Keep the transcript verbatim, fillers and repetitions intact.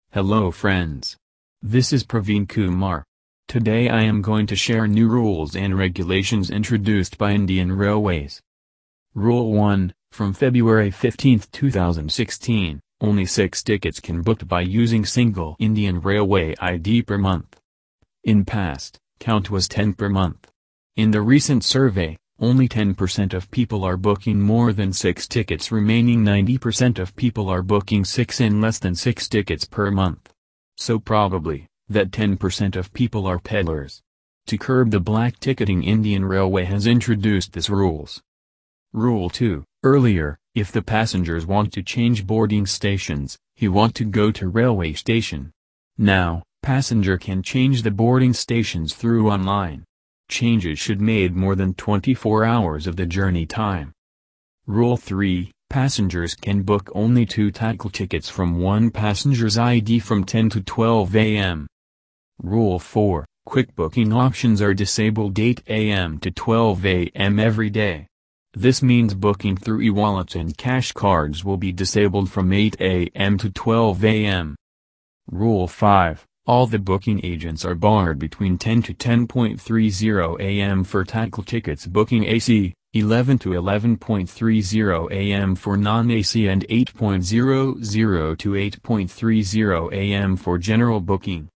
Hello friends. This is Praveen Kumar. Today I am going to share new rules and regulations introduced by Indian Railways. Rule one, from February fifteenth two thousand sixteen, only six tickets can booked by using single Indian Railway I D per month. In past, count was ten per month. In the recent survey, only ten percent of people are booking more than six tickets, remaining ninety percent of people are booking six and less than six tickets per month. So probably, that ten percent of people are peddlers. To curb the black ticketing, Indian Railway has introduced these rules. Rule two, earlier, if the passengers want to change boarding stations, he want to go to railway station. Now, passenger can change the boarding stations through online. Changes should made more than twenty-four hours of the journey time. Rule three, passengers can book only two tackle tickets from one passenger's I D from ten to twelve A M Rule four, quick booking options are disabled eight A M to twelve A M every day. This means booking through e-wallets and cash cards will be disabled from eight A M to twelve A M Rule five, all the booking agents are barred between ten to ten thirty A M for tackle tickets booking A C, eleven to eleven thirty A M for non-A C and eight hundred to eight thirty A M for general booking.